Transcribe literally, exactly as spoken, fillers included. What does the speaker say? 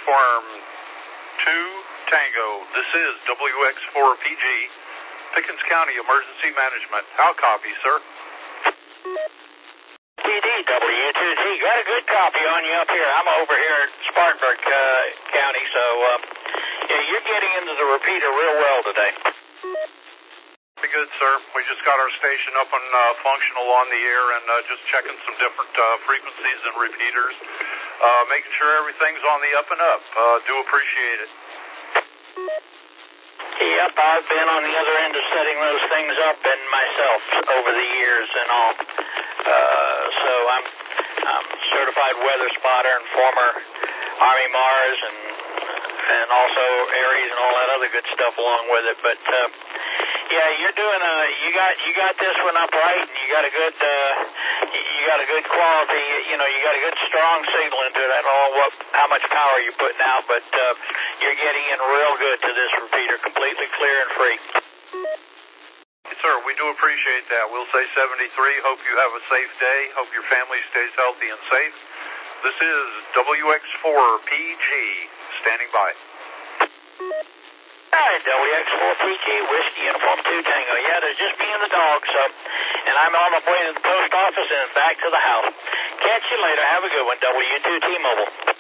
Uniform two Tango. This is W X four P G, Pickens County Emergency Management. How copy, sir? P D, W two T. Got a good copy on you up here. I'm over here at Spartanburg uh, County, so uh, yeah, you're getting into the repeater real well today. Pretty good, sir. We just got our station up and uh, functional on the air and uh, just checking some different uh, frequencies and repeaters, uh, making sure everything's on the up and up. Uh, do appreciate it. Yep, I've been on the other end of setting those things up and myself over the years and all. Uh, so I'm, I'm certified weather spotter and former Army Mars and and also Aries and all that other good stuff along with it. But uh, yeah, you're doing a you got you got this one up right, and you got a good uh, you got a good quality. You know, you got a good strong signal into it. I don't know what how much power you're putting out, but uh, you're getting in real good to this repeater, completely clear and free. Yes, sir, we do appreciate that. We'll say seventy-three. Hope you have a safe day. Hope your family stays healthy and safe. This is W X four P G standing by. All right, W X four P G, Whiskey Uniform two Tango. Yeah, there's just me and the dog, so, and I'm on my way to the post office and back to the house. Catch you later. Have a good one, W two T Mobile.